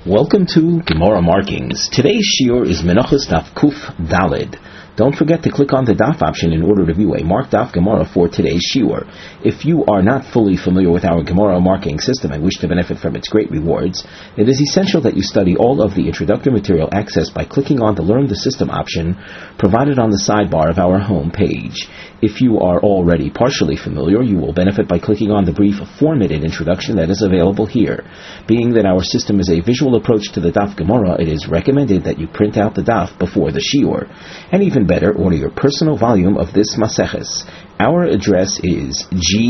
Welcome to Gemara Markings. Today's shiur is Menachos Daf Kuf Daled. Don't forget to click on the Daf option in order to view a marked Daf Gemara for today's shiur. If you are not fully familiar with our Gemara marking system and wish to benefit from its great rewards, it is essential that you study all of the introductory material accessed by clicking on the Learn the System option provided on the sidebar of our home page. If you are already partially familiar, you will benefit by clicking on the brief 4-minute introduction that is available here. Being that our system is a visual approach to the Daf Gemara, it is recommended that you print out the Daf before the shiur. And even better, order your personal volume of this Maseches. Our address is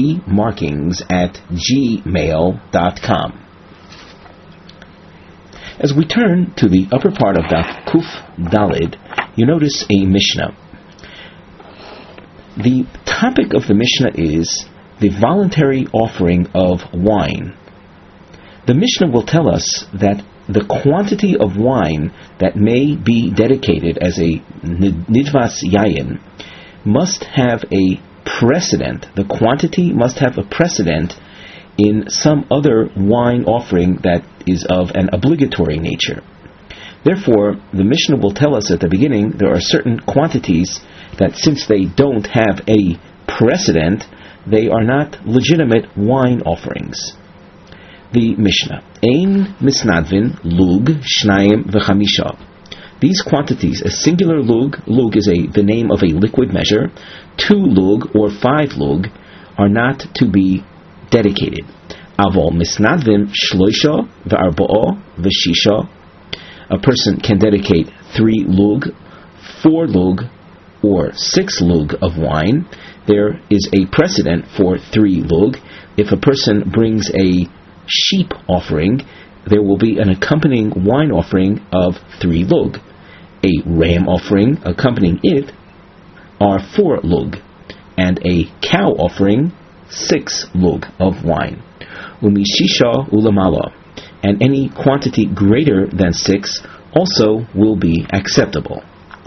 gmarkings@gmail.com. As we turn to the upper part of Daf Kuf Daled, you notice a Mishnah. The topic of the Mishnah is the voluntary offering of wine. The Mishnah will tell us that the quantity of wine that may be dedicated as a nidvas yayin must have a precedent. The quantity must have a precedent in some other wine offering that is of an obligatory nature. Therefore, the Mishnah will tell us at the beginning there are certain quantities that since they don't have a precedent, they are not legitimate wine offerings. The Mishnah: Ein misnadvin lug shnayim v'chamisha. These quantities, a singular lug is the name of a liquid measure, 2 lug or 5 lug are not to be dedicated. Avol misnadvin shloisha v'arba'a v'shisha. A person can dedicate 3 lug, 4 lug, or 6 lug of wine. There is a precedent for 3 lug. If a person brings a sheep offering, there will be an accompanying wine offering of 3 lug. A ram offering accompanying it are 4 lug, and a cow offering 6 lug of wine. Umishisha ulamala, and any quantity greater than 6 also will be acceptable.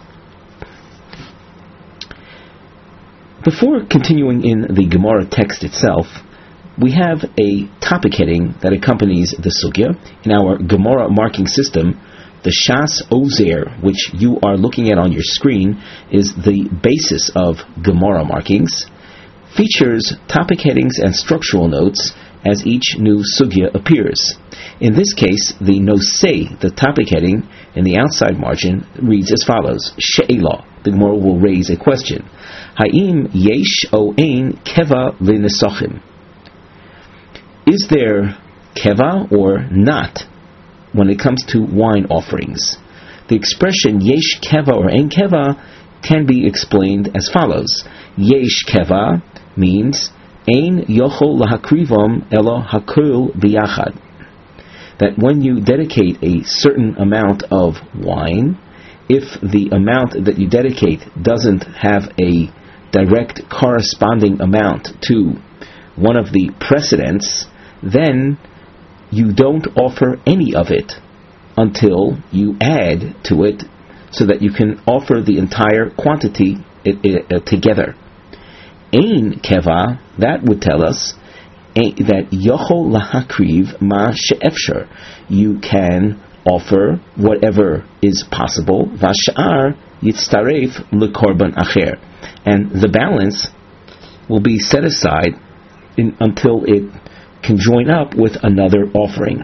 Before continuing in the Gemara text itself, we have a topic heading that accompanies the sugya. In our Gemara marking system, the Shas Ozer, which you are looking at on your screen, is the basis of Gemara markings, features topic headings and structural notes as each new sugya appears. In this case, the nosei, the topic heading, in the outside margin reads as follows: She'ela. The Gemara will raise a question. Ha'im yesh o ein keva l'nesachim. Is there keva or not when it comes to wine offerings? The expression yesh keva or ein keva can be explained as follows. Yesh keva means ein yochol lahakrivom elo hakol biyachad. That when you dedicate a certain amount of wine, if the amount that you dedicate doesn't have a direct corresponding amount to one of the precedents, then you don't offer any of it until you add to it so that you can offer the entire quantity together. Ein keva, that would tell us that yochol lahakriv ma she'efshar, you can offer whatever is possible, vash'ar yitztaref lekorban acher, and the balance will be set aside until it can join up with another offering.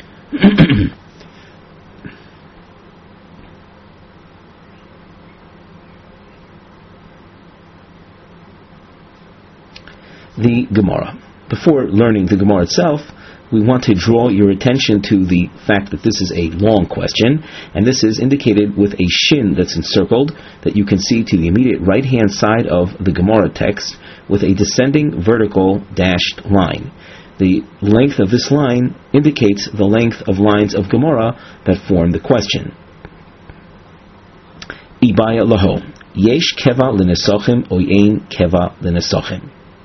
The Gemara. Before learning the Gemara itself, we want to draw your attention to the fact that this is a long question, and this is indicated with a shin that's encircled that you can see to the immediate right-hand side of the Gemara text with a descending vertical dashed line. The length of this line indicates the length of lines of Gemara that form the question. Ibaya laho, yesh keva l'nesachim o ein keva l'nesachim.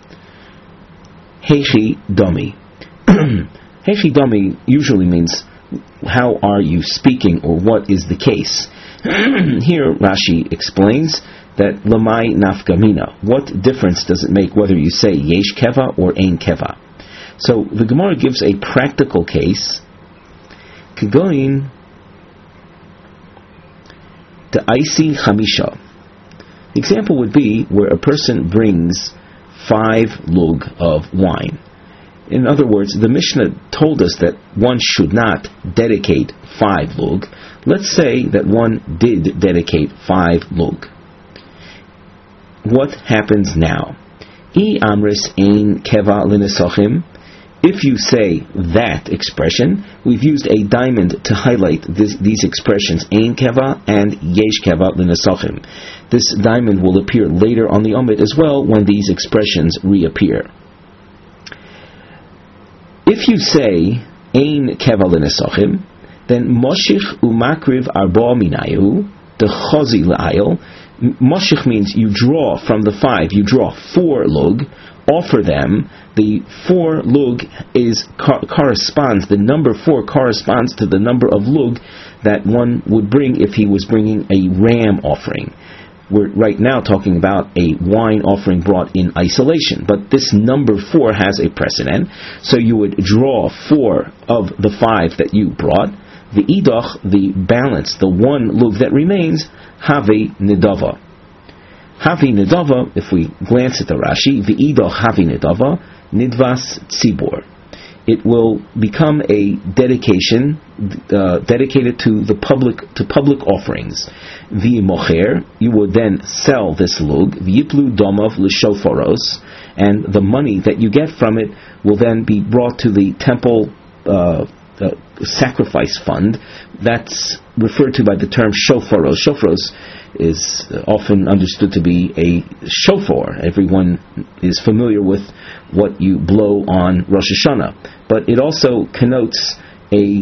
Heichi domi. Heichi domi usually means how are you speaking or what is the case. Here Rashi explains that lamai nafgamina. What difference does it make whether you say yesh keva or ein keva? So the Gemara gives a practical case Kegoin the Isi Chamisha. The example would be where a person brings 5 lug of wine. In other words, the Mishnah told us that one should not dedicate 5 lug. Let's say that one did dedicate 5 lug. What happens now? I amris ein keva l'nesochim. If you say that expression, we've used a diamond to highlight these expressions, ein keva and yesh keva l'nesochim. This diamond will appear later on the Omid as well when these expressions reappear. If you say ein keva l'nesochim, then moshich umakriv arba minayu, the chozi l'ayil. Moshich means you draw from the 5, you draw 4 lug, offer them. The 4 lug corresponds, the number 4 corresponds to the number of lug that one would bring if he was bringing a ram offering. We're right now talking about a wine offering brought in isolation, but this number 4 has a precedent, so you would draw 4 of the 5 that you brought. The idoch, the balance, the 1 lug that remains, Havi Nidava. Havi Nidava, if we glance at the Rashi, V'idoch Havi Nidava, Nidvas Tzibor. It will become a dedication dedicated to the public offerings. V'imocher, you would then sell this lug, V'yiplu Domav L'shoforos, and the money that you get from it will then be brought to the temple sacrifice fund. That's referred to by the term shofaros. Shofaros is often understood to be a shofar. Everyone is familiar with what you blow on Rosh Hashanah, but it also connotes a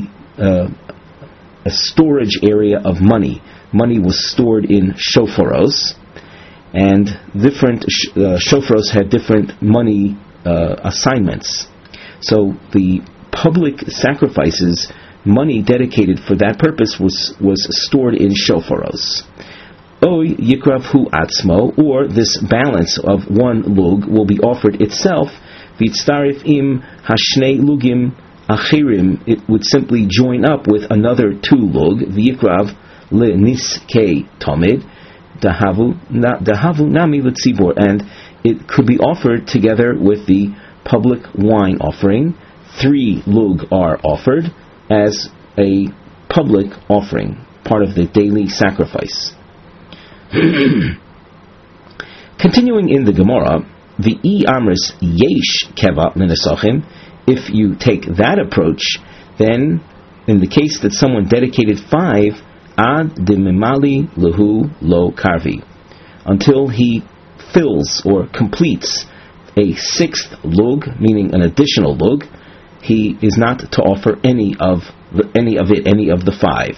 storage area of money. Money was stored in shofaros, and different shofaros had different money assignments. So the public sacrifices, money dedicated for that purpose was stored in shofaros. O yikrav hu atzmo, or this balance of 1 lug will be offered itself. V'tzarif im hashnei lugim achirim, it would simply join up with another 2 lug. V'yikrav le'niskei tomid dahavu nami l'tzibor, and it could be offered together with the public wine offering. 3 lug are offered as a public offering, part of the daily sacrifice. Continuing in the Gemara, the amris yesh keva l'nesochim. If you take that approach, then in the case that someone dedicated 5, ad demimali lehu lo karvi, until he fills or completes a 6th lug, meaning an additional lug, he is not to offer any of the 5.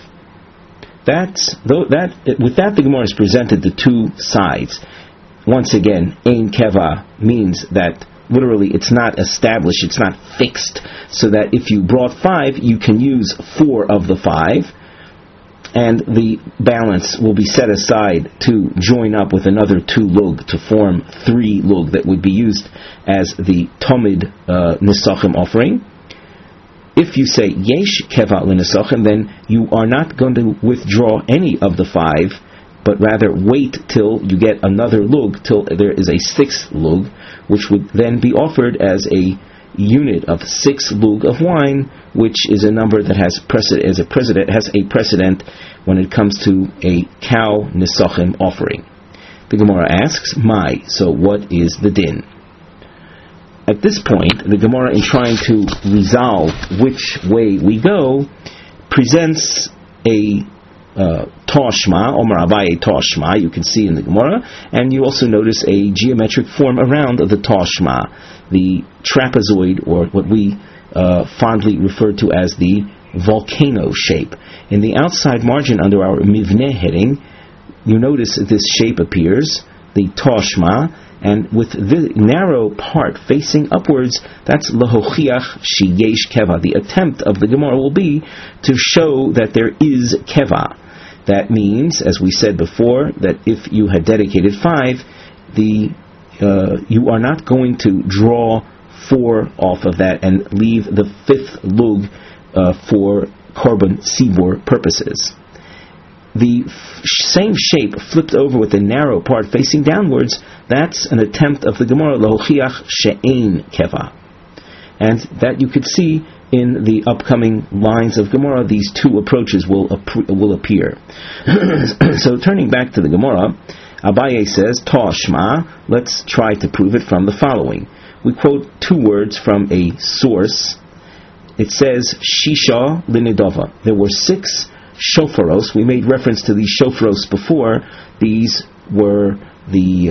With that, the Gemara is presented the 2 sides. Once again, ein keva means that literally it's not established, it's not fixed, so that if you brought 5, you can use 4 of the 5, and the balance will be set aside to join up with another 2 lug to form 3 lug that would be used as the Tomid Nesachim offering. If you say yesh keva l'nesachim, then you are not going to withdraw any of the 5, but rather wait till you get another lug, till there is a 6th lug, which would then be offered as a unit of 6 lug of wine, which is a number that has a precedent when it comes to a cow nesachim offering. The Gemara asks, "My, so what is the din?" At this point, the Gemara, in trying to resolve which way we go, presents a Toshma, Omar Abaye Toshma, you can see in the Gemara, and you also notice a geometric form around the Toshma, the trapezoid, or what we fondly refer to as the volcano shape. In the outside margin under our Mivneh heading, you notice this shape appears, the Toshma, and with the narrow part facing upwards, that's lahochiach sheyesh keva. The attempt of the Gemara will be to show that there is keva. That means, as we said before, that if you had dedicated 5, you are not going to draw 4 off of that and leave the 5th lug korban tzibur purposes. The same shape flipped over with the narrow part facing downwards, that's an attempt of the Gemara lahochiach she'ein keva. And that you could see in the upcoming lines of Gemara. These two approaches will appear. So turning back to the Gemara, Abaye says, Tashma, let's try to prove it from the following. We quote two words from a source. It says, Shisha linidova. There were 6 shofaros. We made reference to these shofaros before. These were the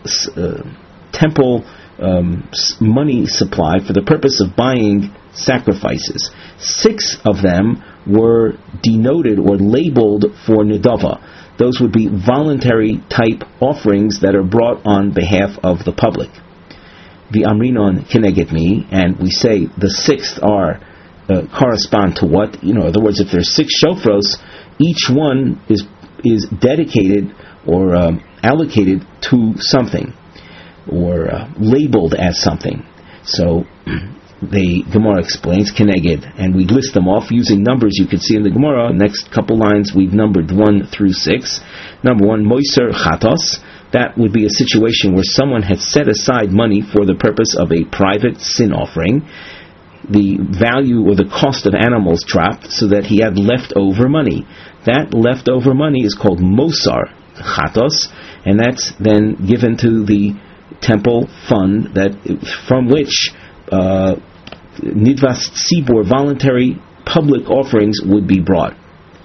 temple money supply for the purpose of buying sacrifices. 6 of them were denoted or labeled for nidava. Those would be voluntary type offerings that are brought on behalf of the public. The amrinon kineged me, and we say the 6th are correspond to what? In other words, if there's 6 shofros, each one is dedicated or allocated to something, or labeled as something. So the Gemara explains Keneged, and we list them off using numbers you can see in the Gemara. Next couple lines we've numbered 1 through 6. Number 1, Moiser Chatos. That would be a situation where someone had set aside money for the purpose of a private sin offering. The value or the cost of animals dropped, so that he had leftover money. That leftover money is called Mosar Chatos, and that's then given to the temple fund that from which Nidvas Tzibur, voluntary public offerings, would be brought.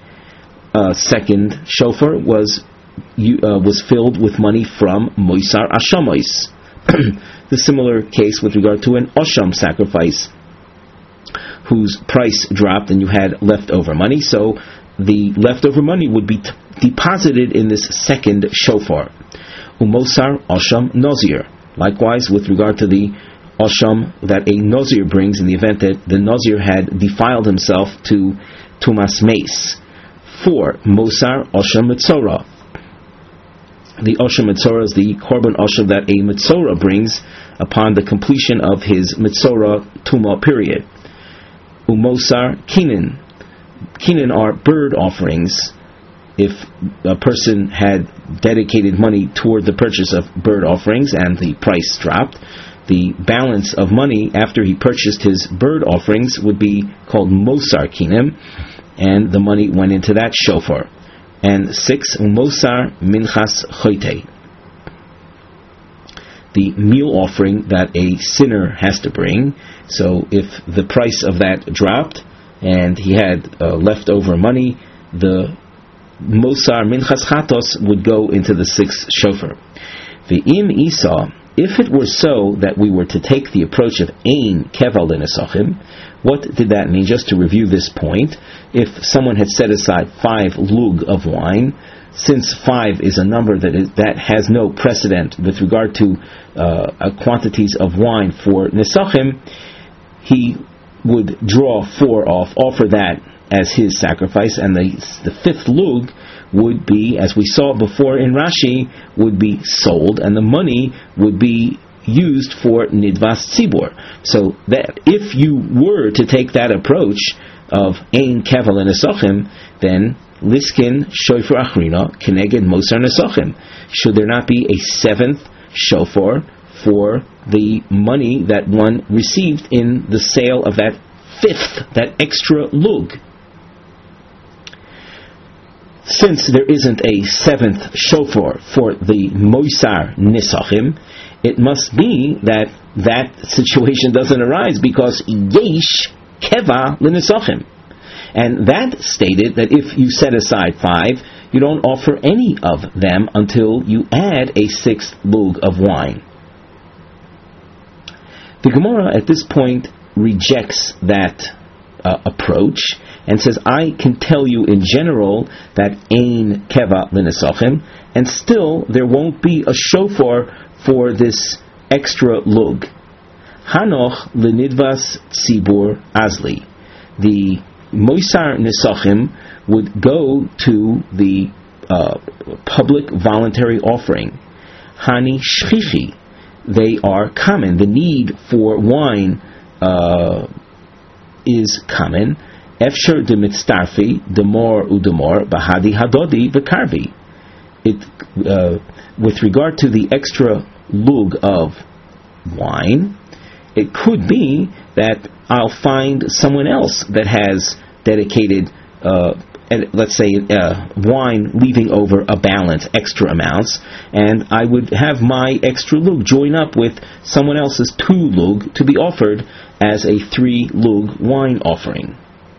Second shofar was filled with money from Moisar Ashamois. The similar case with regard to an Osham sacrifice, whose price dropped and you had leftover money, so the leftover money would be deposited in this second shofar. Umosar Osham Nozir. Likewise, with regard to the Osham that a Nozir brings in the event that the Nozir had defiled himself to Tumas Mace. 4. Mosar Osham Mitzorah. The Osham Mitzorah is the korban Osham that a Mitzorah brings upon the completion of his Mitzorah Tumah period. Umosar Kinin. Kinin are bird offerings. If a person had dedicated money toward the purchase of bird offerings and the price dropped, the balance of money after he purchased his bird offerings would be called Mosar Kinim, and the money went into that shofar. And 6, Mosar Minchas Chote. The meal offering that a sinner has to bring. So if the price of that dropped and he had leftover money, the Mosar Minchas Chatos would go into the 6th shofar. The Im Isa, if it were so that we were to take the approach of Ein Keva L'Nesachim, what did that mean? Just to review this point, if someone had set aside 5 lug of wine, since 5 is a number that has no precedent with regard to quantities of wine for Nesachim, he would draw 4 off, offer that as his sacrifice, and the 5th lug would be, as we saw before in Rashi, would be sold, and the money would be used for Nidvas Tzibur. So that if you were to take that approach of Ein Keval Nesachim, then Liskin Shofar Achrina Keneged Mosar Nesachim. Should there not be a 7th shofar for the money that one received in the sale of that 5th, that extra lug? Since there isn't a 7th shofar for the Moisar Nesachim, it must be that situation doesn't arise, because Yesh Keva L'Nesachim. And that stated that if you set aside 5, you don't offer any of them until you add a 6th lug of wine. The Gemara at this point rejects that approach and says, I can tell you in general that Ein Keva L'Nesachim, and still there won't be a shofar for this extra lug. Hanoch L'Nidvas Tzibur Azli. The Moisar Nesachim would go to the public voluntary offering. Hani Shchichi. They are common. The need for wine is common, Efsher de mitztarfi, demor udemor, bahadi hadodi v'karvi. With regard to the extra lug of wine, it could be that I'll find someone else that has dedicated, let's say, wine leaving over a balance, extra amounts, and I would have my extra lug join up with someone else's 2 lug to be offered as a 3 lug wine offering.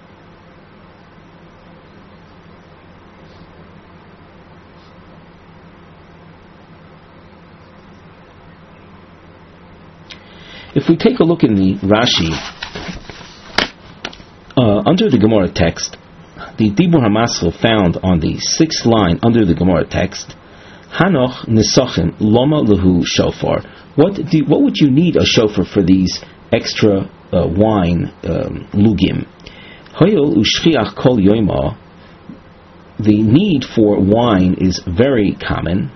If we take a look in the Rashi, under the Gemara text, the Dibur HaMaschil found on the 6th line under the Gemara text, Hanoch Nisochim Loma Lahu Shofar. What would you need a shofar for these extra wine lugim? Hoyol Ushchiach Kol Yoima. The need for wine is very common.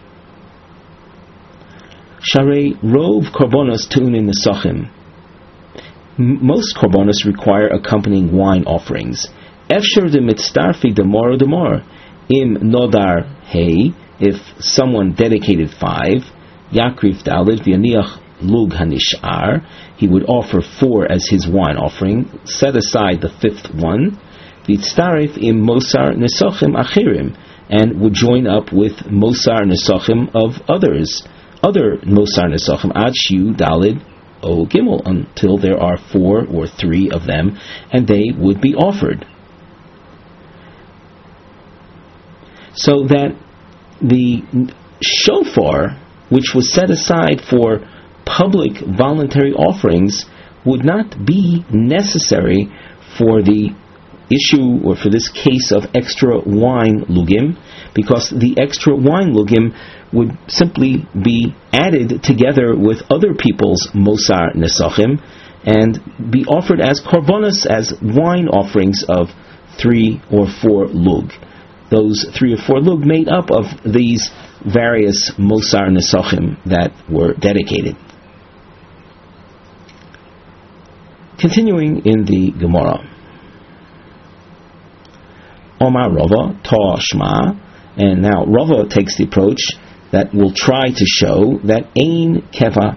Sharei Rov Korbanos Tu'unin Nisochim. Most korbanos require accompanying wine offerings. Efshar de mitzdarfi demor demor. Im nodar hey, if someone dedicated 5, yakrif dalid v'yaniach lug hanishar, he would offer 4 as his wine offering, set aside the 5th one, v'tztarif im mosar nesochim achirim, and would join up with mosar nesochim of other mosar nesochim ad shiu dalid o gimel, until there are 4 or 3 of them, and they would be offered. So that the shofar, which was set aside for public voluntary offerings, would not be necessary for the issue, or for this case of extra wine lugim, because the extra wine lugim would simply be added together with other people's mosar nesachim and be offered as korbanos, as wine offerings of 3 or 4 lug. Those 3 or 4 lug made up of these various mosar nesachim that were dedicated. Continuing in the Gemara, Omar Rava Ta Shma, and now Rava takes the approach that will try to show that Ein Keva.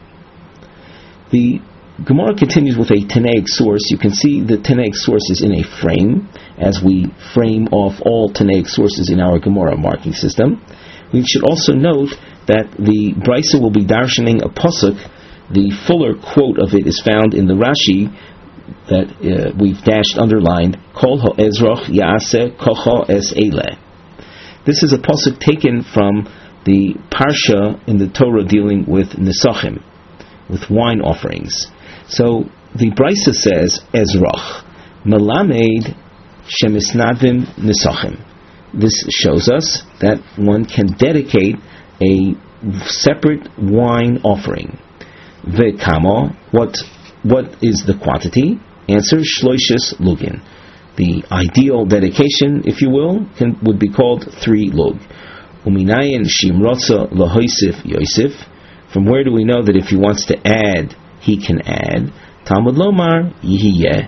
The Gemara continues with a Tanaic source. You can see the Tanaic source is in a frame, as we frame off all Tanaic sources in our Gemara marking system. We should also note that the Brisa will be darshaning a pasuk. The fuller quote of it is found in the Rashi that we've dashed underlined, Kol ha'ezroch ya'aseh kocho es eleh. This is a pasuk taken from the parsha in the Torah dealing with nesachim, with wine offerings. So the Brisa says, Ezroch, melamed shemisnavim nesachim. This shows us that one can dedicate a separate wine offering. Ve'kamo, what is the quantity? Answer, shloishes lugin. The ideal dedication, if you will, would be called 3 lug. Uminayin shimrotza lahoisif yosef. From where do we know that if he wants to add, he can add? Talmud lomar yihiyeh.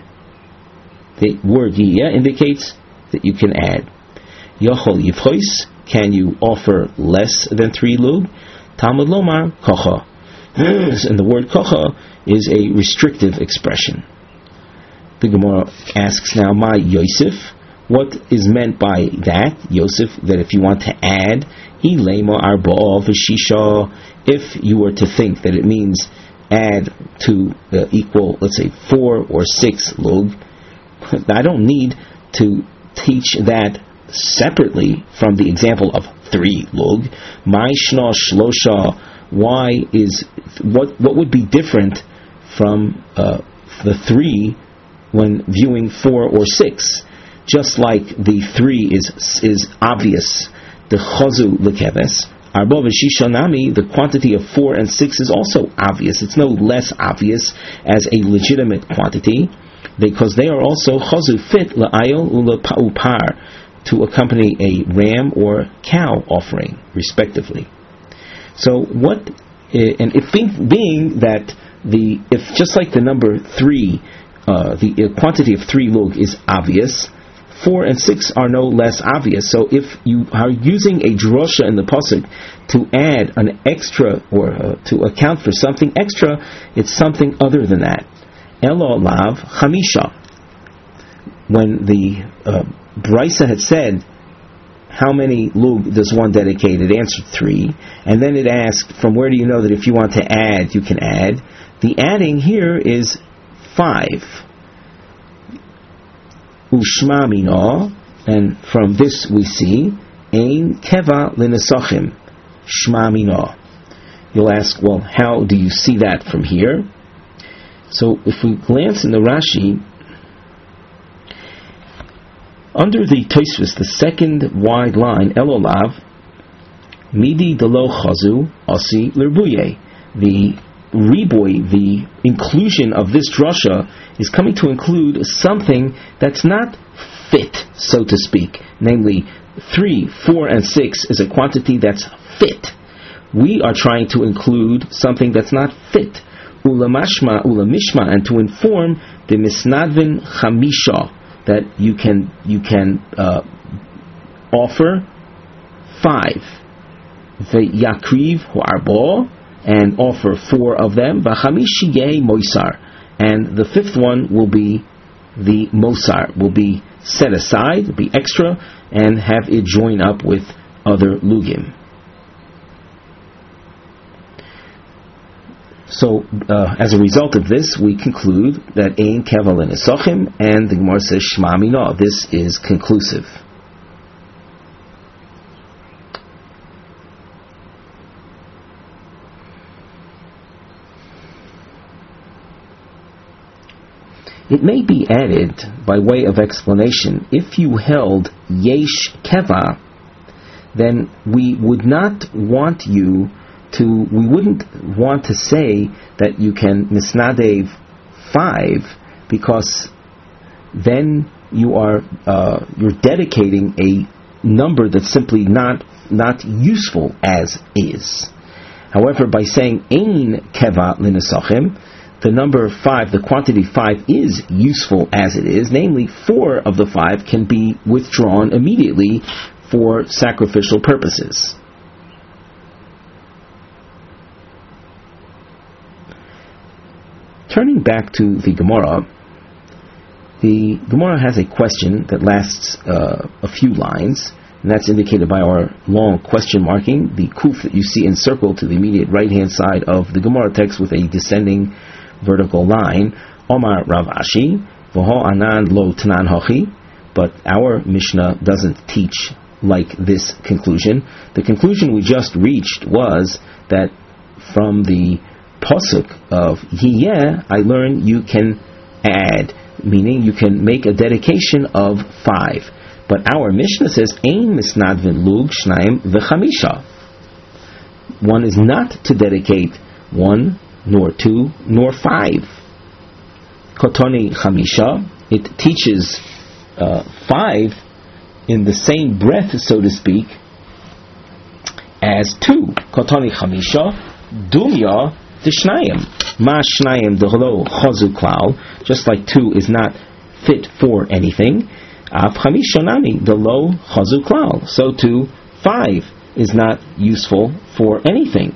The word yihiyeh indicates that you can add. Yochol yivchois, can you offer less than 3 lug? Talmud lomar kocha. And the word kocha is a restrictive expression. The Gemara asks now, my Yosef, what is meant by that, Yosef, that if you want to add, ilema arba'a v'shisha, if you were to think that it means add to equal, let's say, 4 or 6 lug, I don't need to teach that separately from the example of 3 lug. My shna shlosha, why is, what would be different from the 3 when viewing 4 or 6? Just like the 3 is obvious, the chozu lekeves, arba v'shisha nami, the quantity of 4 and 6 is also obvious. It's no less obvious as a legitimate quantity, because they are also chozu fit la'ayol u'lepa'upar, to accompany a ram or cow offering, respectively. So being that if just like the number 3 the quantity of 3 lug is obvious. 4 and 6 are no less obvious. So if you are using a drosha in the pasuk to add an extra or to account for something extra, it's something other than that. Elo lav chamisha. When the Brisa had said, how many lug does one dedicate? It answered 3. And then it asked, from where do you know that if you want to add, you can add? The adding here is 5. Ushma mino, and from this we see, ein keva l'nesachim, shma mino. You'll ask, well, how do you see that from here? So if we glance in the Rashi, under the Tosfos, the second wide line, Elolav, Midi delo chazu asi l'rbuye. The riboy, the inclusion of this drasha, is coming to include something that's not fit, so to speak. Namely, 3, 4, and 6 is a quantity that's fit. We are trying to include something that's not fit. Ulamashma, ulamishma, and to inform the misnadvin chamisha, that you can offer 5. The yakriv hu'arbo, and offer 4 of them. V'chamishi moisar, and the 5th one will be the mosar, will be set aside, will be extra, and have it join up with other lugim. So, as a result of this, we conclude that ein keval l'nesachim, and the Gemara says shma mino. This is conclusive. It may be added by way of explanation, if you held yesh keva, then we would not want you to, we wouldn't want to say that you can misnadev 5, because then you are you're dedicating a number that's simply not useful as is. However, by saying ein keva l'nesachim, the number 5, the quantity 5, is useful as it is. Namely, 4 of the 5 can be withdrawn immediately for sacrificial purposes. Turning back to the Gemara has a question that lasts a few lines, and that's indicated by our long question marking, the kuf that you see encircled to the immediate right-hand side of the Gemara text with a descending vertical line. Omar Rav Ashi, v'ho anan lo tanan hochi, but our Mishnah doesn't teach like this conclusion. The conclusion we just reached was that from the pasuk of Yiyeh, I learn you can add, meaning you can make a dedication of 5. But our Mishnah says, Ein misnadvin lug shnayim v'chamisha. One is not to dedicate 1, nor 2, nor 5. Kotoni chamisha, it teaches 5 in the same breath, so to speak, as 2. Kotoni chamisha, dumya Tishnayim. Ma shnayim dehlo chazu klal. Just like 2 is not fit for anything. Av chamishonami dehlo chazu klal. So too 5 is not useful for anything.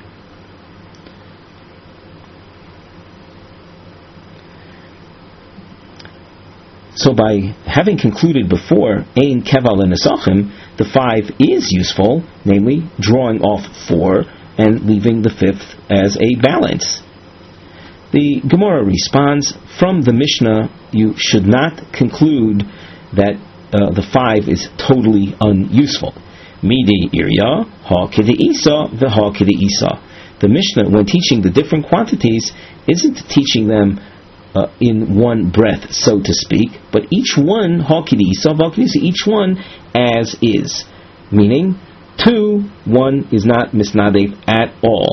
So by having concluded before ein keval l'nesachim, the 5 is useful, namely drawing off 4 and leaving the 5th as a balance. The Gemara responds, from the Mishnah, you should not conclude that the 5 is totally unuseful. Midi irya, ha k'de'isa, v'ha k'de'isa. The Mishnah, when teaching the different quantities, isn't teaching them in one breath, so to speak, but each one, ha k'de'isa, v'ha k'de'isa, each one as is. Meaning, 2, 1 is not misnadev at all.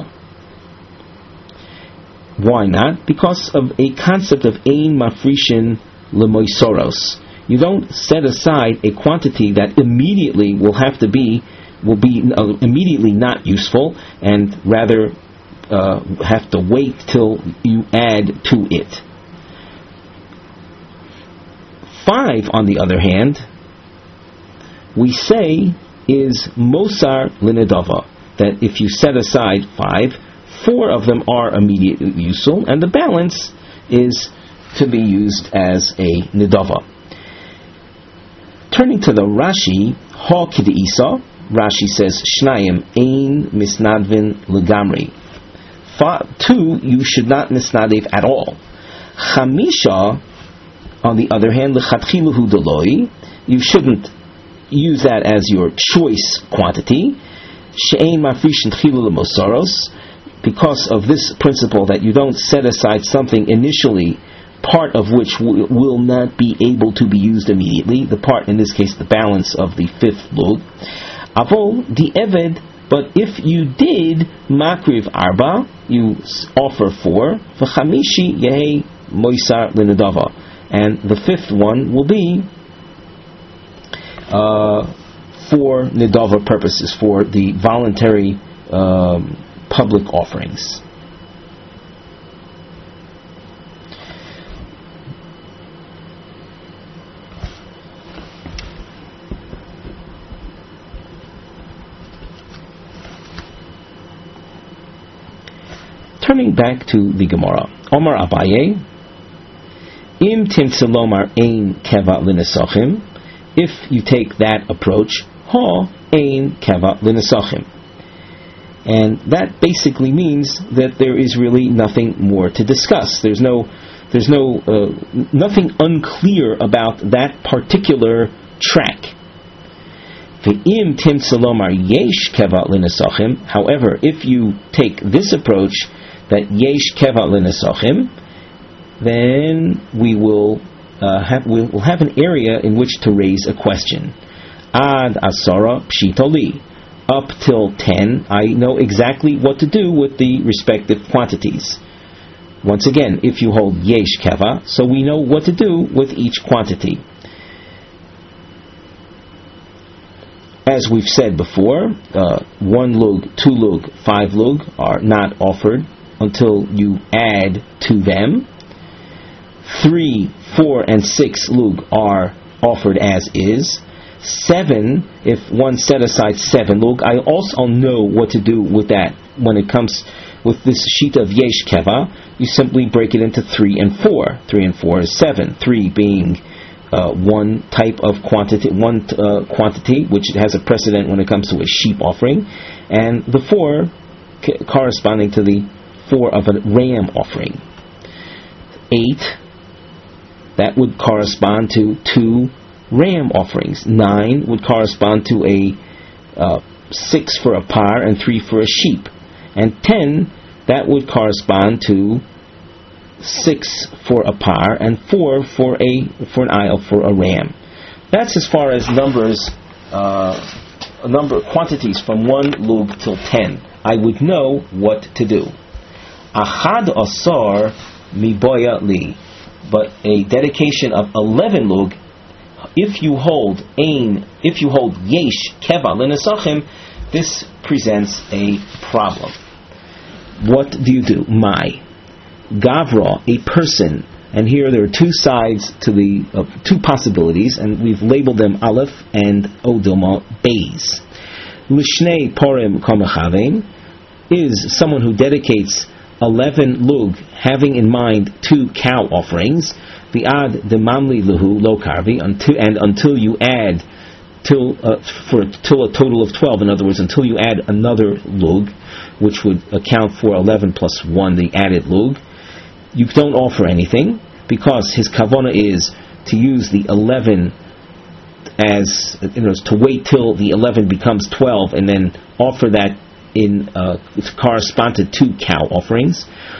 Why not? Because of a concept of ein mafrishin lemoisoros. You don't set aside a quantity that immediately will be immediately not useful, and rather have to wait till you add to it. 5, on the other hand, we say is Mosar Linedava, that if you set aside 5, 4 of them are immediate usul, and the balance is to be used as a Nidava. Turning to the Rashi, Ha K'de'isa, Rashi says, Shnayim ein misnadvin legamri. 2, you should not misnadev at all. Chamisha, on the other hand, lechatchilahu deloi, you shouldn't use that as your choice quantity. She'ein mafrishin tchilu lemosaros, because of this principle that you don't set aside something initially, part of which will not be able to be used immediately, the part, in this case, the balance of the 5th lug. Avol the eved, but if you did makriv arba, you offer 4, v'chamishi yehi moisar l'nedava, and the 5th one will be for nedava purposes, for the voluntary public offerings. Turning back to the Gemara, Omar Abaye, Im timtzelomar ein keva l'nesachim, if you take that approach, ha ein keva l'nesachim, and that basically means that there is really nothing more to discuss. There's nothing unclear about that particular track. Ve'im timtzelomar yesh keva l'nesachim, however, if you take this approach, that yesh keva l'nesachim, then we'll have an area in which to raise a question. Ad asara pshitoli, up till 10, I know exactly what to do with the respective quantities. Once again, if you hold yesh keva, so we know what to do with each quantity. As we've said before, 1 lug, 2 lug, 5 lug are not offered until you add to them. 3, 4, and 6 lug are offered as is. 7, if one set aside 7 lug, I also know what to do with that. When it comes with this sheet of yesh keva, you simply break it into 3 and 4. 3 and 4 is 7. 3 being one type of quantity, quantity which has a precedent when it comes to a sheep offering, and the 4 corresponding to the 4 of a ram offering. 8, that would correspond to 2 ram offerings. 9 would correspond to a 6 for a par and 3 for a sheep. And 10, that would correspond to 6 for a par and 4 for an aisle for a ram. That's as far as numbers, quantities from 1 lug till 10. I would know what to do. Achad asar miboya li, but a dedication of 11 lug, if you hold yesh keva l'nesachim, this presents a problem. What do you do? Gavra, a person, and here there are 2 sides to the 2 possibilities, and we've labeled them Aleph and Odilma Beis. Lishnei Porim Kamechavein is someone who dedicates 11 lug, having in mind 2 cow offerings. The ad demamli luhu lo karvi, until you add till a total of 12. In other words, until you add another lug, which would account for 11 plus 1, the added lug. You don't offer anything, because his kavana is to use the 11 as, to wait till the 11 becomes 12 and then offer that in to correspond to 2 cow offerings.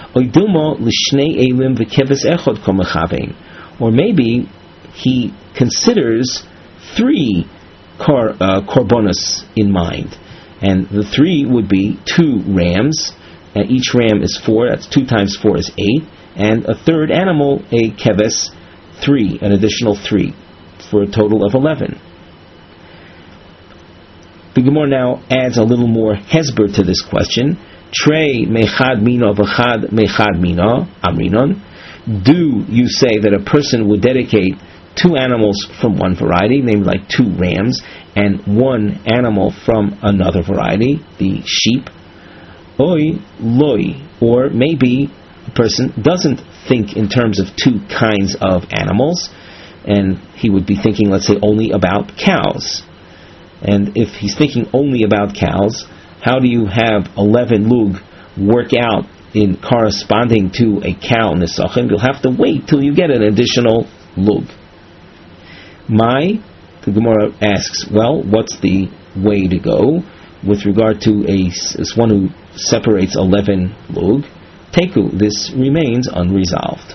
Or maybe he considers 3 korbanos in mind, and the 3 would be 2 rams, and each ram is 4. That's 2 times 4 is 8. And a third animal, a keves, 3, an additional 3, for a total of 11. The Gemara now adds a little more hesber to this question. Trei mechad mina v'chad mechad mina amrinon. Do you say that a person would dedicate two animals from one variety, namely like two rams, and one animal from another variety, the sheep. Oi loi, or maybe a person doesn't think in terms of two kinds of animals, and he would be thinking, let's say, only about cows. And if he's thinking only about cows, how do you have 11 lug work out in corresponding to a cow nesachim? You'll have to wait till you get an additional lug. The Gemara asks, well, what's the way to go with regard to one who separates 11 lug? Teku, this remains unresolved.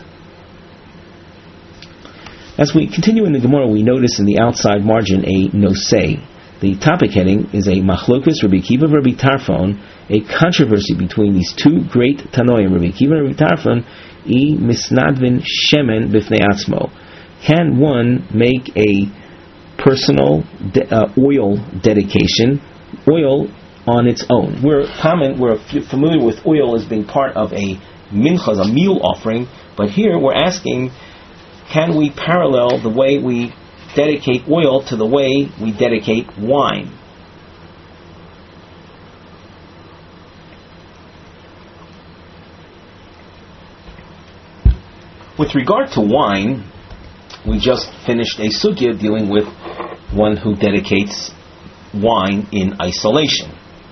As we continue in the Gemara, we notice in the outside margin a nosei. The topic heading is a machlokus Rabbi Kiva and Rabbi Tarfon, a controversy between these two great Tanoim, Rabbi Kiva and Rabbi Tarfon, I misnadvin shemen bifnei atzmo. Can one make a personal oil dedication, oil on its own? We're familiar with oil as being part of a minchas, a meal offering, but here we're asking, can we parallel the way we dedicate oil to the way we dedicate wine? With regard to wine, we just finished a sugya dealing with one who dedicates wine in isolation.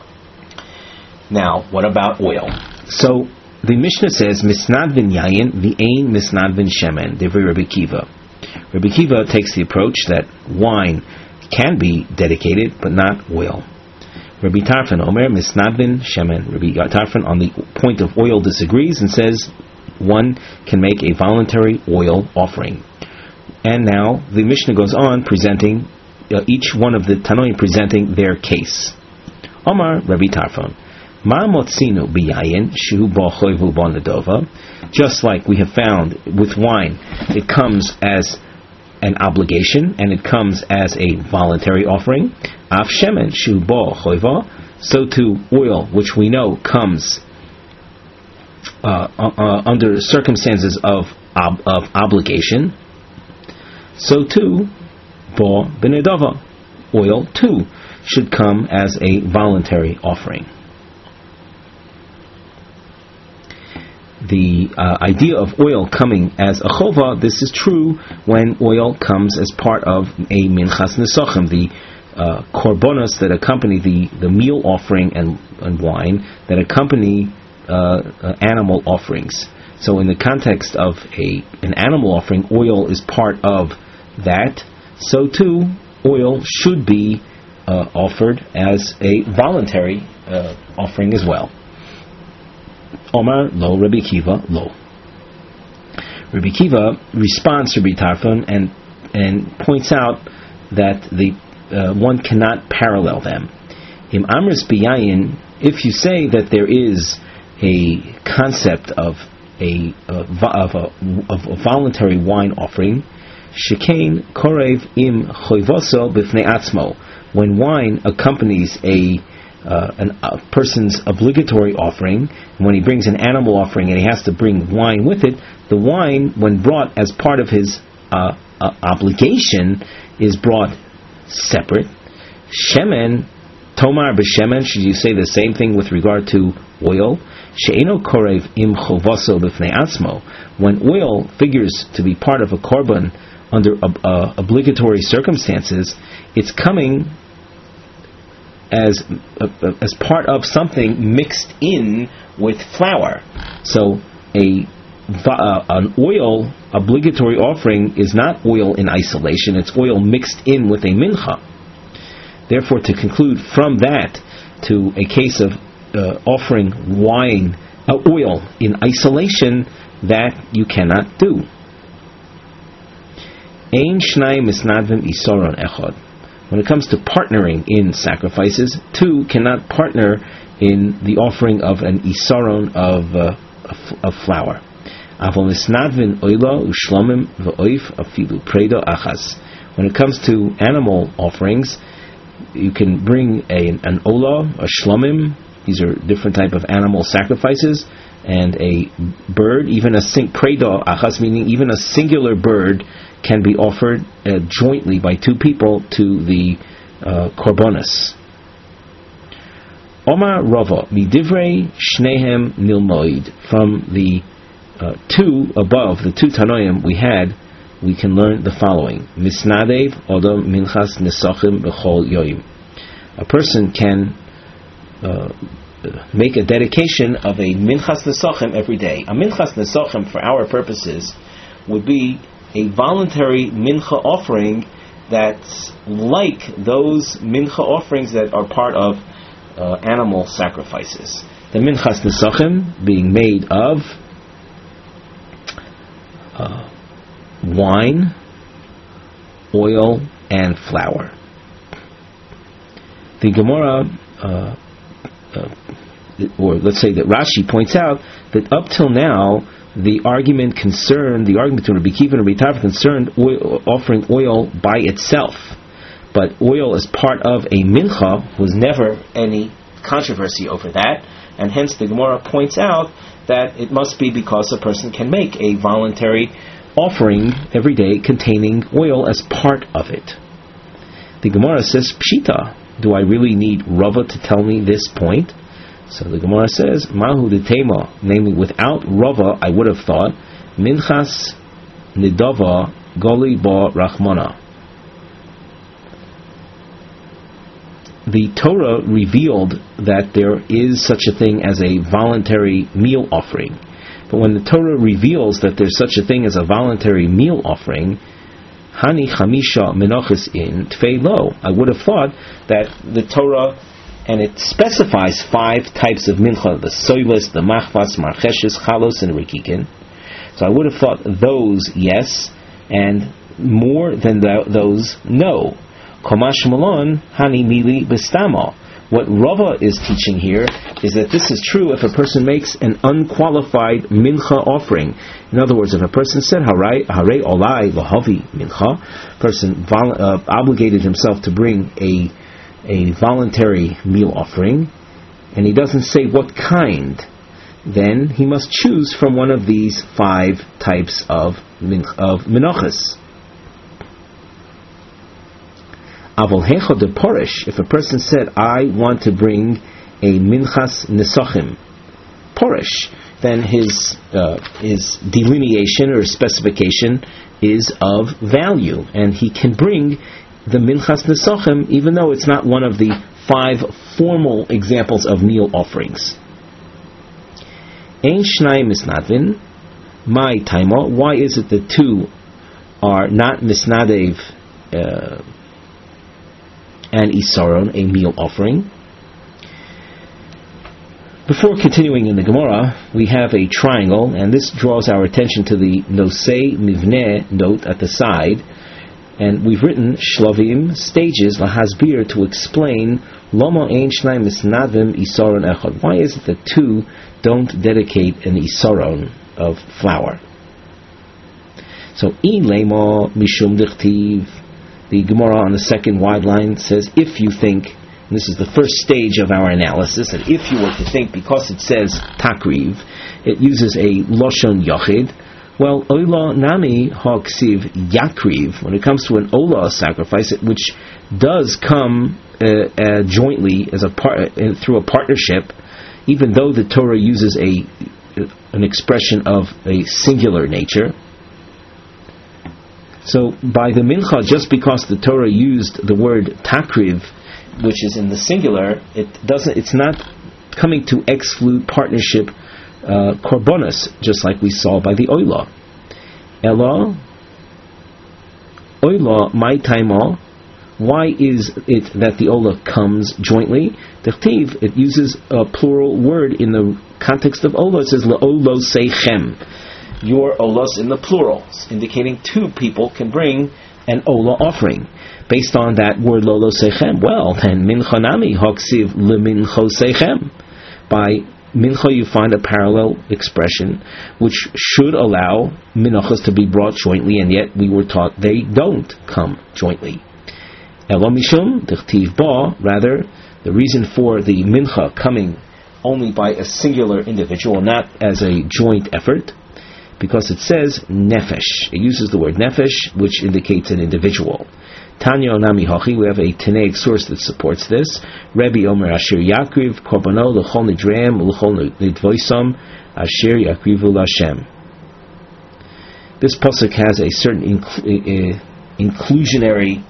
Now, what about oil? So, the Mishnah says, Misnadvin yayin v'ein misnadvin shemen, devri Rabbi Kiva. Rabbi Kiva takes the approach that wine can be dedicated, but not oil. Rabbi Tarfon Omer, Misnadvin shemen. Rabbi Tarfon on the point of oil disagrees and says one can make a voluntary oil offering. And now the Mishnah goes on presenting, each one of the Tanoim presenting their case. Omar Rabbi Tarfon, Ma motzinu biyayin shu bo choivu bo nedova. Just like we have found with wine, it comes as an obligation and it comes as a voluntary offering. Af shemen shu bo choiva. So too oil, which we know comes under circumstances of obligation. So too, bo benedava, oil too should come as a voluntary offering. The idea of oil coming as a chova, this is true when oil comes as part of a minchas nesachim, the korbanos that accompany the meal offering and wine that accompany animal offerings. So in the context of an animal offering, oil is part of that. So too, oil should be offered as a voluntary offering as well. Omar lo Rabbi Kiva lo. Rabbi Kiva responds to Rabbi Tarfon and points out that the one cannot parallel them. Im amris biyayin, if you say that there is a concept of a voluntary wine offering, shekain korev im choivoso b'fnei atzmo, when wine accompanies a person's obligatory offering, when he brings an animal offering and he has to bring wine with it, the wine, when brought as part of his obligation, is brought separate. Shemen, tomar b'shemen, should you say the same thing with regard to oil? She'eno korev im chovaso b'fnei atzmo, when oil figures to be part of a korban under obligatory circumstances, it's coming as part of something mixed in with flour. So an oil obligatory offering is not oil in isolation, it's oil mixed in with a mincha. Therefore, to conclude from that to a case of offering oil in isolation, that you cannot do. Ein shnai misnadvim isoron echad. When it comes to partnering in sacrifices, two cannot partner in the offering of an isaron of flour. When it comes to animal offerings, you can bring an olah, a shlomim. These are different type of animal sacrifices, and a bird, even a preda achas, meaning even a singular bird can be offered jointly by two people to the korbanos. Omar Rava midivrei shnehem nilmoid. From the two above, the two Tanoim we can learn the following: Misnadev odom minchas nesachim b'chol yoyim. A person can make a dedication of a minchas nesachim every day. A minchas nesachim, for our purposes, would be a voluntary mincha offering that's like those mincha offerings that are part of animal sacrifices. The minchas nesachim being made of wine, oil, and flour. The Gemara, or let's say that Rashi points out that up till now, the argument between Rabbi Kiva and Rabbi Tarfon concerned offering oil by itself. But oil as part of a mincha was never any controversy over that, and hence the Gemara points out that it must be because a person can make a voluntary offering every day containing oil as part of it. The Gemara says, Pshita, do I really need Rava to tell me this point? So the Gemara says, Mahu de Tema, namely without Rava, I would have thought, Minchas Nidava Goli Ba Rachmana. The Torah revealed that there is such a thing as a voluntary meal offering. But when the Torah reveals that there's such a thing as a voluntary meal offering, Hani Chamisha Menachas in Tfei Lo, I would have thought that the Torah, and it specifies 5 types of mincha: the soivas, the machvas, marcheshes, chalos, and rikikin. So I would have thought those, yes, and more than those, no. Komash malon hani mili b'stama. What Rava is teaching here is that this is true if a person makes an unqualified mincha offering. In other words, if a person said Harei olai v'havi mincha, person obligated himself to bring a voluntary meal offering, and he doesn't say what kind, then he must choose from one of these 5 types of menachas. Avol hecha de porish, if a person said, I want to bring a minchas nesachim, porish, then his delineation or specification is of value, and he can bring the minchas nesachim even though it's not one of the 5 formal examples of meal offerings. Ein shnai misnadvin, my taima, why is it that 2 are not misnadev and isaron, a meal offering? Before continuing in the Gemara, we have a triangle, and this draws our attention to the nosei mivneh note at the side, and we've written shlavim, stages, lahasbir, to explain lama ein shnai misnadvim isaron echad. Why is it that 2 don't dedicate an isaron of flour? So in lema mishum dichtiv, the Gemara on the second wide line says, if you think, and this is the first stage of our analysis, that if you were to think, because it says takriv, it uses a loshon yachid, well, ola nami haksiv yakriv, when it comes to an ola sacrifice, which does come jointly as through a partnership, even though the Torah uses an expression of a singular nature. So by the mincha, just because the Torah used the word takriv, which is in the singular, it's not coming to exclude partnership korbanos, just like we saw by the oila. Ela oila my taima. Why is it that the ola comes jointly? Dechtiv, it uses a plural word in the context of ola. It says le'olo seichem. Your olas in the plural, indicating 2 people can bring an ola offering. Based on that word lolo sechem, well, then mincha nami haksiv lemincho sechem. By mincha you find a parallel expression which should allow minachas to be brought jointly, and yet we were taught they don't come jointly. Elo mishum dechtiv ba, rather, the reason for the mincha coming only by a singular individual, not as a joint effort, because it says nefesh. It uses the word nefesh, which indicates an individual. Tanya Onami Hachi, we have a Tanaic source that supports this. Rebbe Omer Asher Yakriv, Korbanot, L'chol Nidreim, L'chol Nidvoisam, Asher Yakrivu L'Hashem. This pasuk has a certain inclusionary,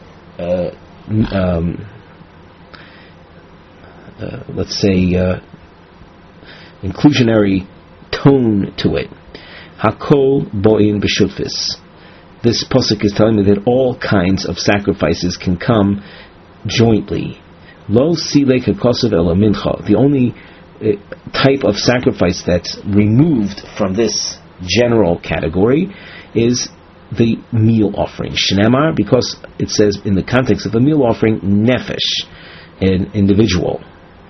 inclusionary tone to it. Hakol Bo'in B'Shutfis. This pasuk is telling me that all kinds of sacrifices can come jointly. Lo Silek HaKosav Ela Mincha. The only type of sacrifice that's removed from this general category is the meal offering. Shnemar, because it says in the context of the meal offering, nefesh, an individual.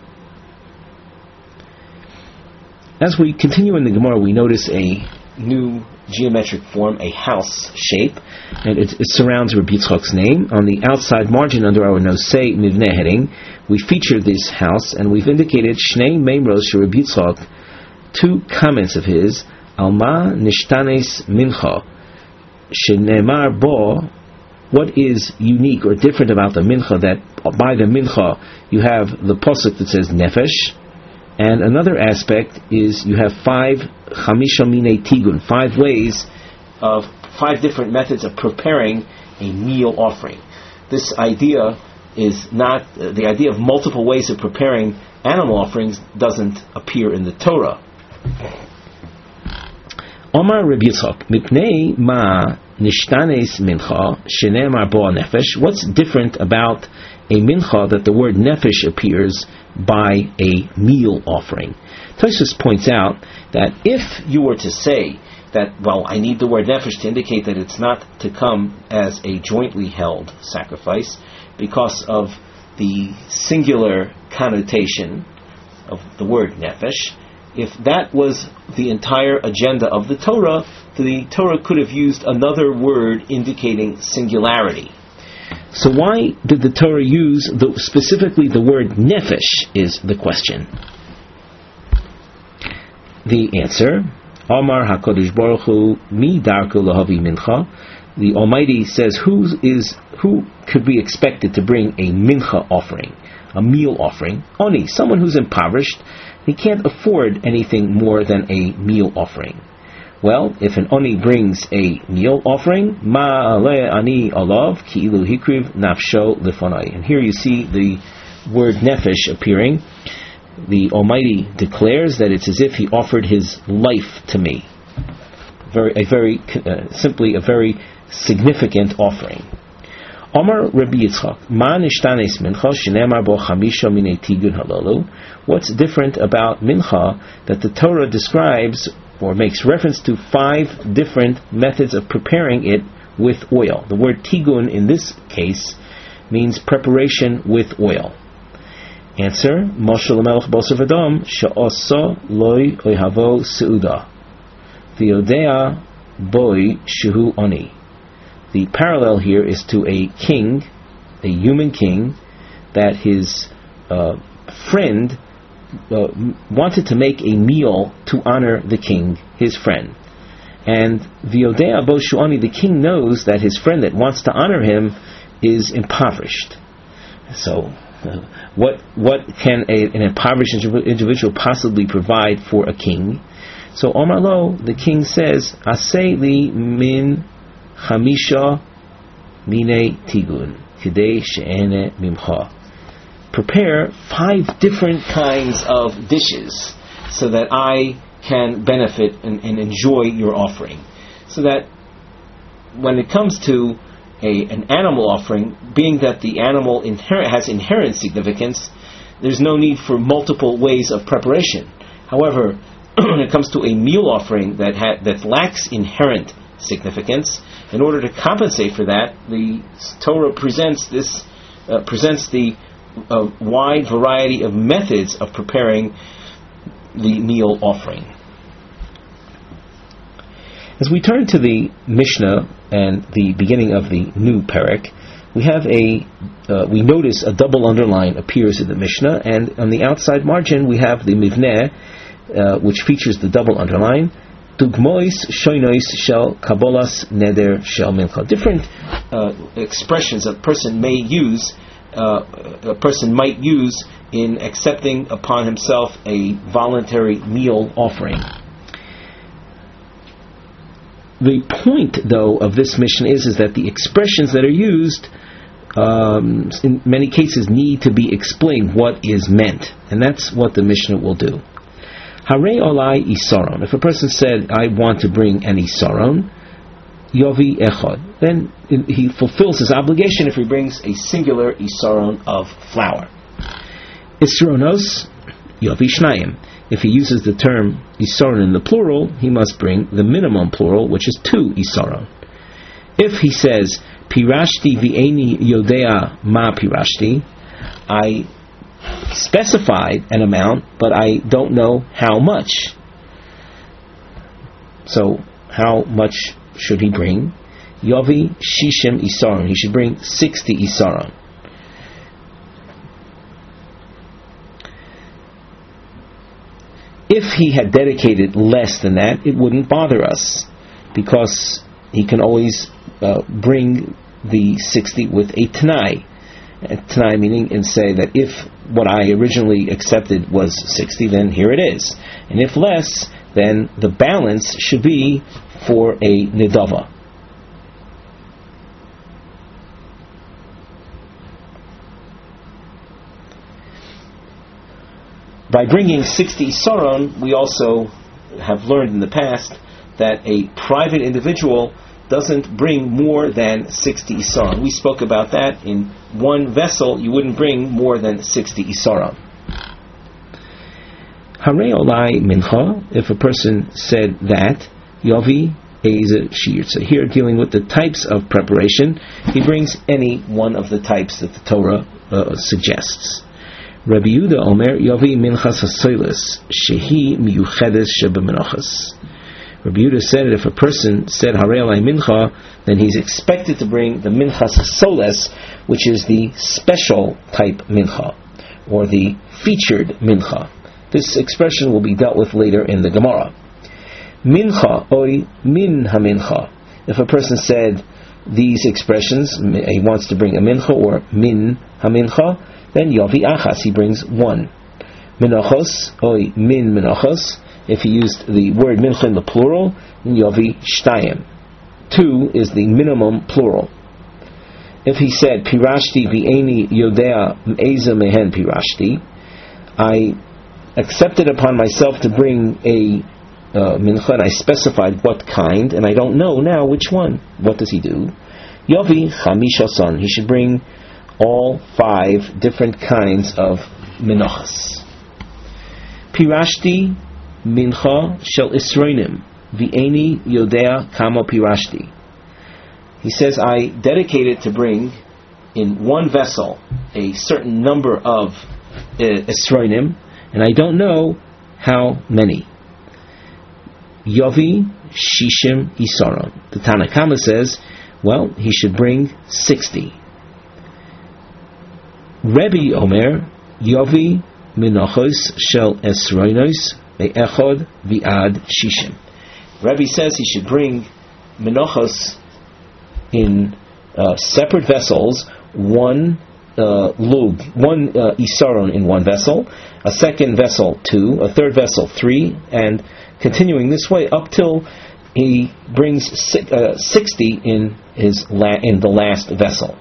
As we continue in the Gemara, we notice a new geometric form, a house shape, and it surrounds Rabbi Yitzchak's name. On the outside margin under our Nosei Mivneh heading, we feature this house, and we've indicated Shnei Meimros Rabbi Yitzchak, two comments of his, Alma Nishtanes Mincha, Shenemar Bo. What is unique or different about the Mincha, that by the Mincha you have the pasuk that says Nefesh, and another aspect is you have 5 Chamisha Minei Tigun, 5 different methods of preparing a meal offering. This idea is not, the idea of multiple ways of preparing animal offerings doesn't appear in the Torah. Omar Rabbi Yitzchak, Mipnei Ma Nishtanes Mincha Shenemar Bo Nefesh. What's different about a mincha that the word nefesh appears by a meal offering? Tosfos points out that if you were to say that, well, I need the word nefesh to indicate that it's not to come as a jointly held sacrifice because of the singular connotation of the word nefesh, if that was the entire agenda of the Torah could have used another word indicating singularity. So why did the Torah use specifically the word nefesh is the question. The answer, Amar HaKadosh Baruch Hu Mi Darko Lahavi Mincha. The Almighty says, who could be expected to bring a mincha offering, a meal offering? Oni, someone who's impoverished. He can't afford anything more than a meal offering. Well, if an oni brings a meal offering, ma ale ani alav ki ilu hikriv nafsho lifonai. And here you see the word nefesh appearing. The Almighty declares that it's as if He offered His life to me. Simply a very significant offering. Omar Rabbi Yitzchak, Ma nishtanes mincha shenemar bo chamisha minei tigun halalu. What's different about mincha that the Torah describes or makes reference to 5 different methods of preparing it with oil? The word tigun in this case means preparation with oil. Answer, Moshe Lamelech Boser V'Dom she'oso loy oyhavo seuda v'yodea boy shehu oni. The parallel here is to a king, a human king, that his friend wanted to make a meal to honor the king, his friend. And V'yodea bo shehu oni, the king knows that his friend that wants to honor him is impoverished. So, what can an impoverished individual possibly provide for a king? So Omar Lo, the king says, Asei li min chamisha mine tigun kidei she'ene mimcha. Prepare 5 different kinds of dishes so that I can benefit and enjoy your offering. So that when it comes to an animal offering, being that the animal has inherent significance, there's no need for multiple ways of preparation. However, when it comes to a meal offering that lacks inherent significance, in order to compensate for that, the Torah presents the wide variety of methods of preparing the meal offering. As we turn to the Mishnah and the beginning of the new parak, we notice a double underline appears in the Mishnah, and on the outside margin we have the Mivneh, which features the double underline. Dugmois shoinois shel kabolas neder shel mincha. Different expressions a person may use, a person might use in accepting upon himself a voluntary meal offering. The point, though, of this mission is that the expressions that are used in many cases need to be explained what is meant, and that's what the Mishnah will do. Harei olai isaron. If a person said, I want to bring an isaron, yovi echad, then he fulfills his obligation if he brings a singular isaron of flour. Isronos, yovi shnayim. If he uses the term isaron in the plural, he must bring the minimum plural, which is 2 isaron. If he says, pirashti v'eini yodea ma pirashti, I specified an amount, but I don't know how much. So, how much should he bring? Yovi shishim isaron. He should bring 60 isaron. If he had dedicated less than that, it wouldn't bother us, because he can always bring the 60 with a Tanai. Tanai meaning, and say that if what I originally accepted was 60, then here it is. And if less, then the balance should be for a Nidava. By bringing 60 isaron, we also have learned in the past that a private individual doesn't bring more than 60 isaron. We spoke about that. In one vessel, you wouldn't bring more than 60 isaron. Harei olai mincha. If a person said that, yovi eize shirtza. Here, dealing with the types of preparation, he brings any one of the types that the Torah suggests. Rabbi Yehuda Omer yovi minchas hasoilis shehi miyuchedes shebemenachas. Rabbi Yehuda said that if a person said Harei olai mincha, then he's expected to bring the minchas hasoles, which is the special type mincha, or the featured mincha. This expression will be dealt with later in the Gemara. Mincha oi min hamincha. If a person said these expressions, he wants to bring a mincha or min hamincha, then yovi achas, he brings 1. Menachos oi min menachos. If he used the word mincha in the plural, then yovi shtayim. 2 is the minimum plural. If he said pirashti v'eini yodea eza mehen pirashti, I accepted upon myself to bring a mincha, and I specified what kind, and I don't know now which one. What does he do? Yovi chamishason. He should bring all 5 different kinds of menachas. Pirashti mincha shel isroinim v'eini yodea kama pirashti. He says, I dedicated to bring in one vessel a certain number of isroinim, and I don't know how many. Yovi shishim isaron. The Tanna Kama says, well, he should bring 60. Rebbe Omer yovi minachos shel esroinos ve'echod vi'ad shishim. Rebbe says he should bring minachos in separate vessels, one lug, one isaron in one vessel, a second vessel 2, a third vessel 3, and continuing this way up till he brings 60 in the last vessel.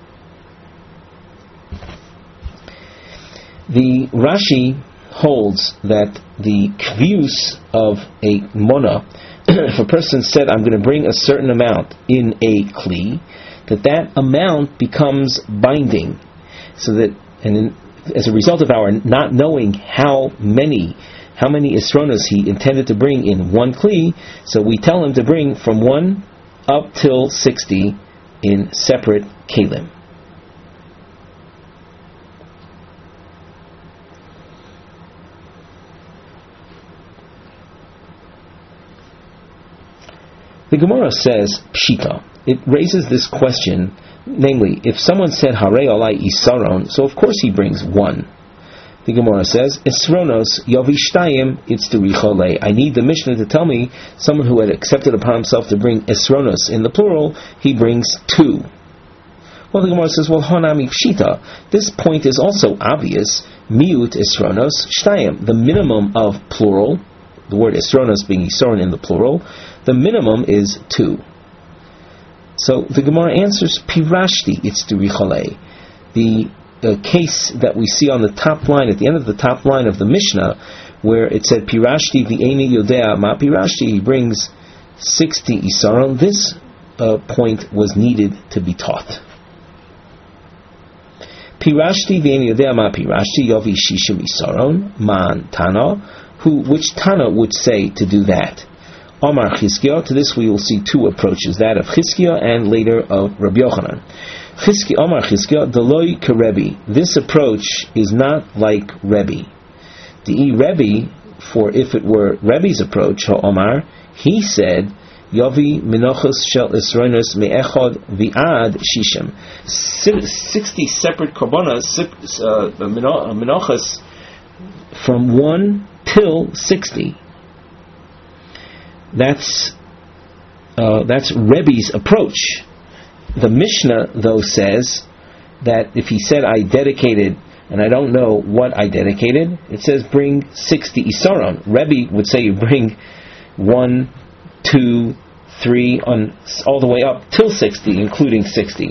The Rashi holds that the kvius of a mona, if a person said, I'm going to bring a certain amount in a kli, that amount becomes binding. So that, as a result of our not knowing how many isronos he intended to bring in one kli, so we tell him to bring from 1 up till 60 in separate kelim. The Gemara says, Pshita. It raises this question, namely, if someone said, Harei olai isaron, so of course he brings 1. The Gemara says, Esronos Yovi Shtayim Itzturichole. I need the Mishnah to tell me someone who had accepted upon himself to bring Esronos in the plural, he brings 2. Well, the Gemara says, well, Honami Pshita. This point is also obvious. Miut Esronos Shtayim. The minimum of plural, the word Esronos being Isoron in the plural, the minimum is 2. So the Gemara answers, Pirashti Itzturichole. The case that we see on the top line, at the end of the top line of the Mishnah, where it said Pirashti v'eini yodea ma Pirashti, he brings 60 isaron. This point was needed to be taught. Pirashti v'eini yodea ma Pirashti yovi shishim isaron man Tana. Which Tana would say to do that? Omar Chizkiah. To this we will see 2 approaches, that of Chizkiah and later of Rabbi Yochanan. Omar Chizkiah, Deloi Kerebi. This approach is not like Rebbe. The Rebbe, for if it were Rebbe's approach, Omar, he said, Yovi Minochos Shel Esronos Me'echod Vi'ad Shishim. 60 separate korbanos, Minochos, from 1 till 60. That's Rebbe's approach. The Mishnah, though, says that if he said, I dedicated, and I don't know what I dedicated, it says bring 60 isaron. Rebbe would say you bring 1, 2, 3, all the way up till 60, including 60.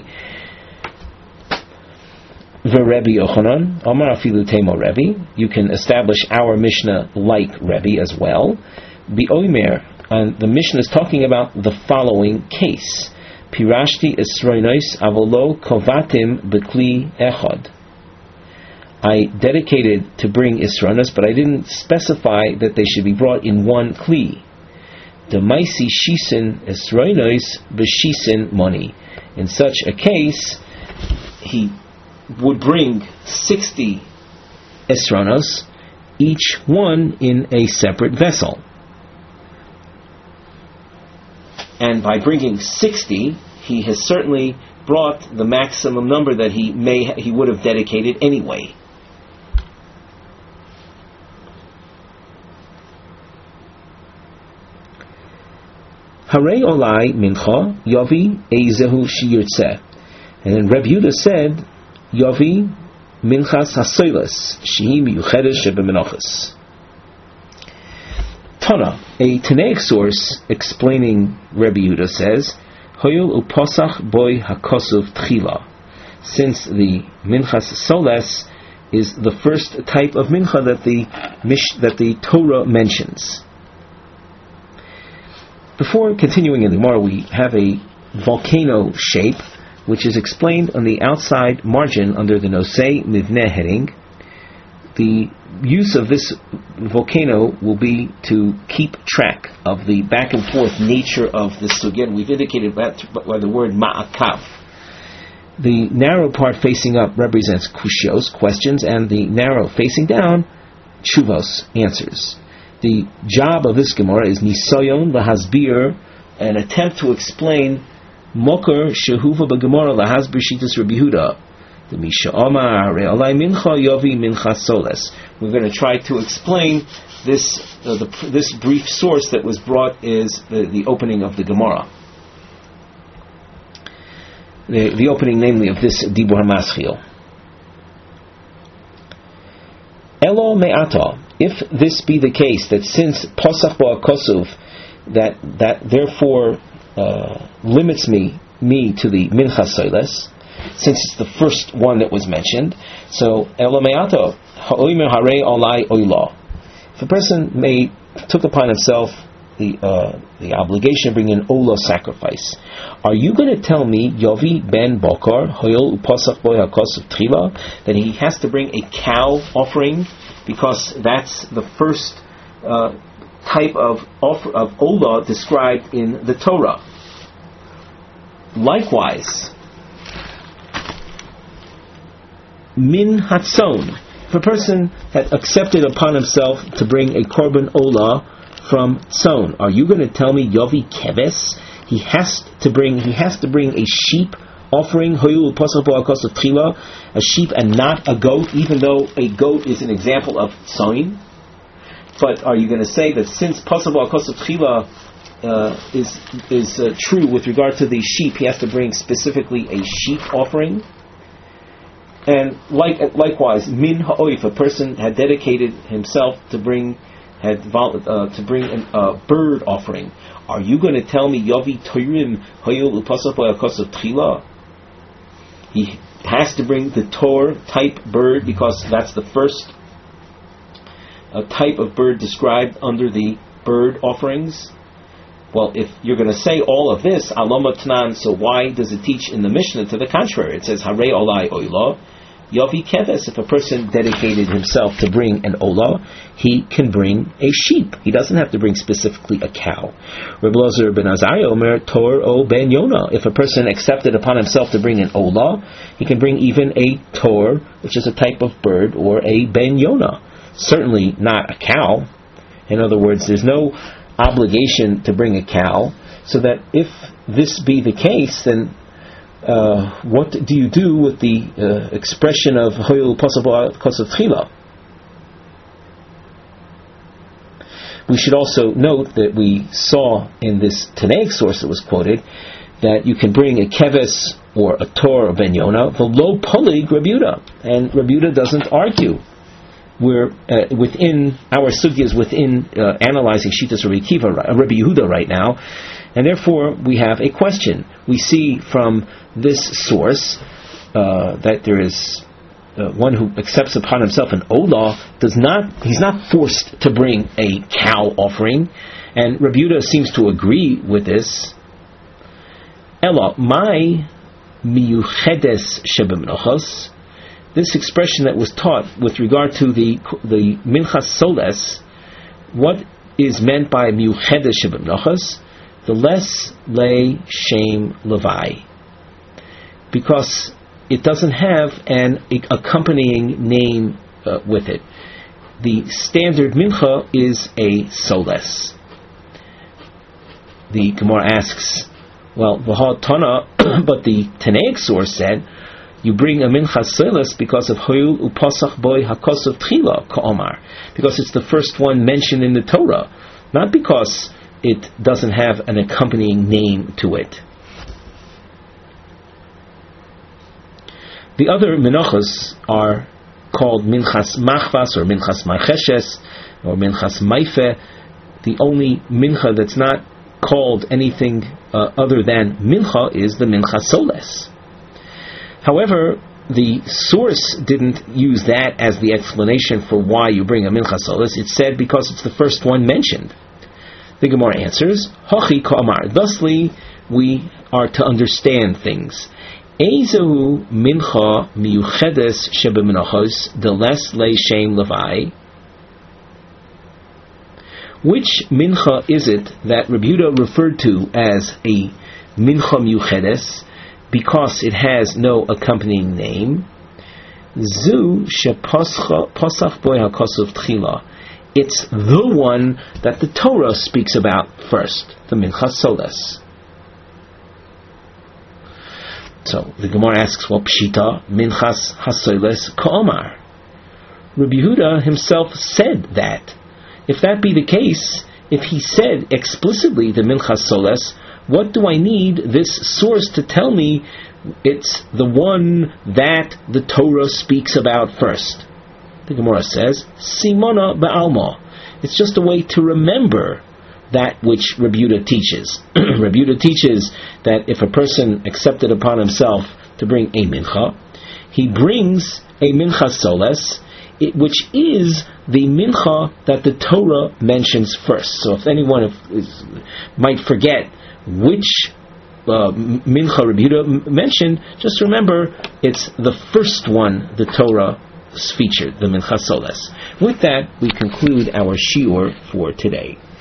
Rebbe Yochanan, Amar afilu temo Rebbe. You can establish our Mishnah like Rebbe as well. B'oimer, and the Mishnah is talking about the following case. Pirashti esroinos avolo kovatim bekli echad. I dedicated to bring isronos, but I didn't specify that they should be brought in 1 kli. Demaisi shisin esroinos beshisin moni. In such a case, he would bring 60 esronos, each one in a separate vessel. And by bringing 60, he has certainly brought the maximum number that he would have dedicated anyway. Harei olai mincha yovi eizehu shiyurtzeh. And then Reb Yehuda said, yovi minchas hasoilas shehi miyuchedes shebemenochas. Tana, a Tanaic source explaining Rebbe Yehuda says, Hoyul uposach boy hakosuv tchila. Since the minchas soles is the first type of mincha that the Torah mentions. Before continuing in the Gemara, we have a volcano shape, which is explained on the outside margin under the Nosei Mivneh heading. The use of this volcano will be to keep track of the back and forth nature of the sugya. We've indicated that by the word ma'akav. The narrow part facing up represents kushios, questions, and the narrow facing down, tshuvos, answers. The job of this Gemara is nisayon lahasbir, an attempt to explain mokar shehuva b'Gemara lahasbir shitas Rabbi Yehuda. The Misha Omar Alai Mincha Yovi Mincha Soles. We're going to try to explain this. This brief source that was brought is the opening of the Gemara. The opening, namely, of this Dibur HaMaschil. Elo Me'ata. If this be the case, that since Pasach Bo HaKosuv, that therefore limits me to the Mincha Soles, since it's the first one that was mentioned. So, Elomeato, ha'oimer harei olai oila. If a person took upon himself the obligation of bringing an ola sacrifice, are you going to tell me, Yovi ben Bokar, hoyol upasach boy hakosuv tchila, that he has to bring a cow offering, because that's the first type of ola described in the Torah? Likewise, min hatzon. If a person had accepted upon himself to bring a korban olah from tzon, are you going to tell me yovi keves? He has to bring a sheep offering hoyul pasach bo hakos of tchila, a sheep and not a goat, even though a goat is an example of tzoin. But are you going to say that since pasach bo hakos of tchila is true with regard to the sheep, he has to bring specifically a sheep offering? And likewise, min ha'oif, a person had dedicated himself to bring a bird offering. Are you going to tell me Yavi Toirim Hayul Upasach Bo'akos of Tchila? He has to bring the Tor type bird because that's the first type of bird described under the bird offerings. Well, if you're going to say all of this, Alama Tnan, so why does it teach in the Mishnah to the contrary? It says Harei Olai Oila Yavi Keves. If a person dedicated himself to bring an Olah, he can bring a sheep. He doesn't have to bring specifically a cow. Reb Elazar ben Azariah Omer Tor O Ben Yonah. If a person accepted upon himself to bring an Olah, he can bring even a Tor, which is a type of bird, or a Ben Yonah. Certainly not a cow. In other words, there's no obligation to bring a cow, so that if this be the case, then what do you do with the expression of Hoyul Pasach Kosov Tchila? We should also note that we saw in this Tanaic source that was quoted that you can bring a keves or a tor or ben Yonah, the low polig Rabbi Yehuda, and Rabbi Yehuda doesn't argue. We're within our sugyas within analyzing Shitas Rabbi Yehuda right now, and therefore we have a question. We see from this source that there is one who accepts upon himself an olah he's not forced to bring a cow offering, and Rabbi Yehuda seems to agree with this. Ela my miyuchedes shebemnochos. This expression that was taught with regard to the Minchas Soles, what is meant by Miuchedes Shebemnochos? The less lay shame levai, because it doesn't have an accompanying name with it. The standard Mincha is a Soles. The Gemara asks, well, V'ha Tana, but the Tanaic source said, you bring a minchas soles because of hoyul upasach boy hakosov tchila ka'omar, because it's the first one mentioned in the Torah, not because it doesn't have an accompanying name to it. The other minachos are called minchas machvas or minchas macheshes or minchas maife. The only mincha that's not called anything other than mincha is the minchas soles. However, the source didn't use that as the explanation for why you bring a minchas soles. It said because it's the first one mentioned. The Gemara answers, Hochi ka'amar. Thusly, we are to understand things. Ezehu mincha miyuchedes shebeminachos deles leishem levai. Which mincha is it that Rabbi Yehuda referred to as a mincha miyuchedes, because it has no accompanying name? Zu shepasach boy hakosov tchila. It's the one that the Torah speaks about first, the minchas soles. So the Gemara asks, well, pshita minchas hasoles ka'omar. Rabbi Yehuda himself said that. If that be the case, if he said explicitly the minchas soles, what do I need this source to tell me it's the one that the Torah speaks about first? The Gemara says, Simona ba'alma. It's just a way to remember that which Rabbi Yehuda teaches. Rabbi Yehuda teaches that if a person accepted upon himself to bring a mincha, he brings a mincha soles, which is the mincha that the Torah mentions first. So if anyone might forget which mincha Rabbi Yehuda mentioned, just remember it's the first one the Torah featured, the mincha soles. With that, we conclude our shiur for today.